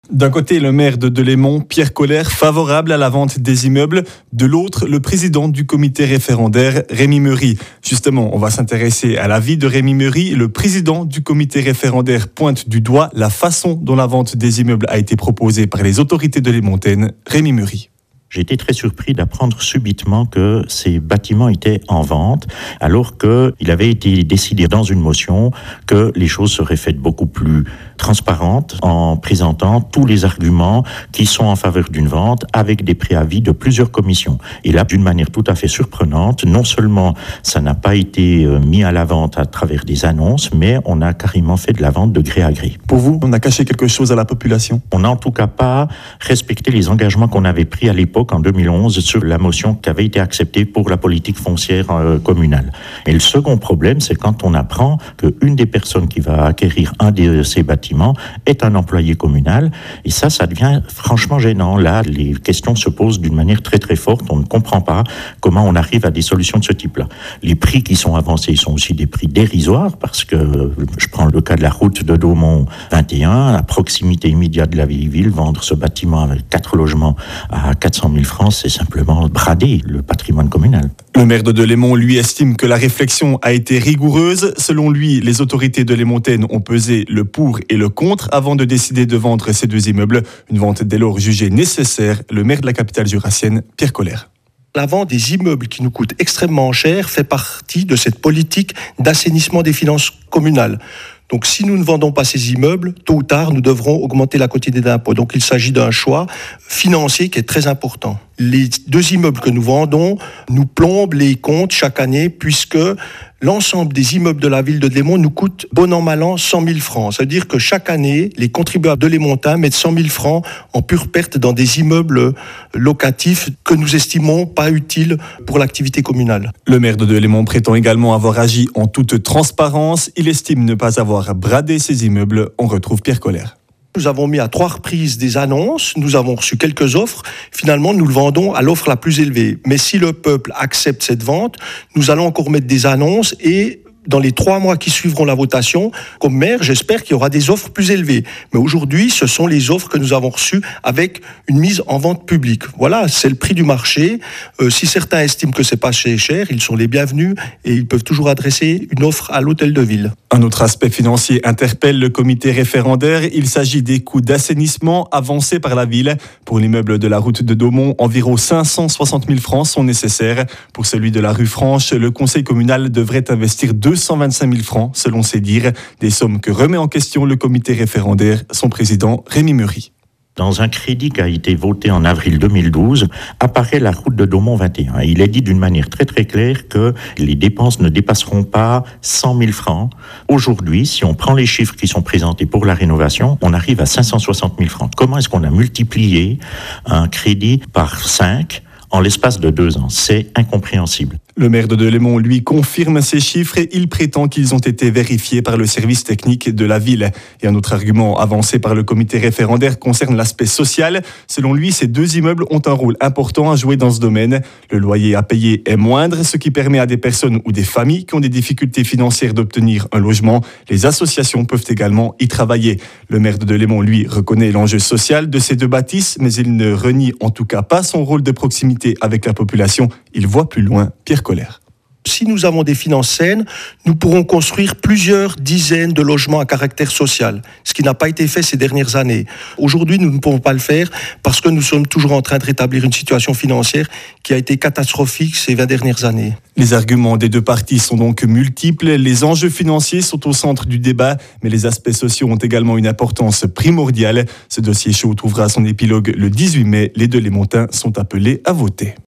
D'un côté, le maire de Delémont, Pierre Colère, favorable à la vente des immeubles. De l'autre, le président du comité référendaire, Rémi Meury. Justement, on va s'intéresser à l'avis de Rémi Meury. Le président du comité référendaire pointe du doigt la façon dont la vente des immeubles a été proposée par les autorités delémontaines. Rémi Meury. J'ai été très surpris d'apprendre subitement que ces bâtiments étaient en vente, alors qu'il avait été décidé dans une motion que les choses seraient faites beaucoup plus transparentes en présentant tous les arguments qui sont en faveur d'une vente avec des préavis de plusieurs commissions. Et là, d'une manière tout à fait surprenante, non seulement ça n'a pas été mis à la vente à travers des annonces, mais on a carrément fait de la vente de gré à gré. Pour vous, on a caché quelque chose à la population ? On n'a en tout cas pas respecté les engagements qu'on avait pris à l'époque en 2011 sur la motion qui avait été acceptée pour la politique foncière communale. Et le second problème, c'est quand on apprend qu'une des personnes qui va acquérir un de ces bâtiments est un employé communal. Et ça devient franchement gênant. Là, les questions se posent d'une manière très très forte. On ne comprend pas comment on arrive à des solutions de ce type-là. Les prix qui sont avancés sont aussi des prix dérisoires parce que, je prends le cas de la route de Daumont 21, à proximité immédiate de la vieille-ville, vendre ce bâtiment avec 4 logements à 400 000 francs, c'est simplement brader le patrimoine communal. Le maire de Delémont, lui, estime que la réflexion a été rigoureuse. Selon lui, les autorités delémontaines ont pesé le pour et le contre avant de décider de vendre ces deux immeubles. Une vente dès lors jugée nécessaire. Le maire de la capitale jurassienne, Pierre Colère. La vente des immeubles qui nous coûtent extrêmement cher fait partie de cette politique d'assainissement des finances communales. Donc si nous ne vendons pas ces immeubles, tôt ou tard, nous devrons augmenter la quotité d'impôt. Donc il s'agit d'un choix financier qui est très important. Les deux immeubles que nous vendons nous plombent les comptes chaque année puisque l'ensemble des immeubles de la ville de Delémont nous coûte bon an mal an 100 000 francs. Ça veut dire que chaque année, les contribuables delémontains mettent 100 000 francs en pure perte dans des immeubles locatifs que nous estimons pas utiles pour l'activité communale. Le maire de Delémont prétend également avoir agi en toute transparence. Il estime ne pas avoir bradé ces immeubles. On retrouve Pierre Colère. Nous avons mis à 3 reprises des annonces, nous avons reçu quelques offres, finalement nous le vendons à l'offre la plus élevée. Mais si le peuple accepte cette vente, nous allons encore mettre des annonces et dans les 3 mois qui suivront la votation, comme maire, j'espère qu'il y aura des offres plus élevées. Mais aujourd'hui, ce sont les offres que nous avons reçues avec une mise en vente publique. Voilà, c'est le prix du marché. Si certains estiment que c'est pas cher, ils sont les bienvenus et ils peuvent toujours adresser une offre à l'hôtel de ville. Un autre aspect financier interpelle le comité référendaire. Il s'agit des coûts d'assainissement avancés par la ville. Pour l'immeuble de la route de Daumont, environ 560 000 francs sont nécessaires. Pour celui de la rue Franche, le conseil communal devrait investir 225 000 francs, selon ses dires. Des sommes que remet en question le comité référendaire, son président Rémi Meury. Dans un crédit qui a été voté en avril 2012, apparaît la route de Daumont 21. Il est dit d'une manière très très claire que les dépenses ne dépasseront pas 100 000 francs. Aujourd'hui, si on prend les chiffres qui sont présentés pour la rénovation, on arrive à 560 000 francs. Comment est-ce qu'on a multiplié un crédit par 5 en l'espace de 2 ans? C'est incompréhensible. Le maire de Delémont, lui, confirme ces chiffres et il prétend qu'ils ont été vérifiés par le service technique de la ville. Et un autre argument avancé par le comité référendaire concerne l'aspect social. Selon lui, ces deux immeubles ont un rôle important à jouer dans ce domaine. Le loyer à payer est moindre, ce qui permet à des personnes ou des familles qui ont des difficultés financières d'obtenir un logement. Les associations peuvent également y travailler. Le maire de Delémont, lui, reconnaît l'enjeu social de ces deux bâtisses, mais il ne renie en tout cas pas son rôle de proximité avec la population. Il voit plus loin. Pierre Colère. Si nous avons des finances saines, nous pourrons construire plusieurs dizaines de logements à caractère social, ce qui n'a pas été fait ces dernières années. Aujourd'hui, nous ne pouvons pas le faire parce que nous sommes toujours en train de rétablir une situation financière qui a été catastrophique ces 20 dernières années. Les arguments des deux parties sont donc multiples. Les enjeux financiers sont au centre du débat, mais les aspects sociaux ont également une importance primordiale. Ce dossier chaud trouvera son épilogue le 18 mai. Les Delémontains sont appelés à voter.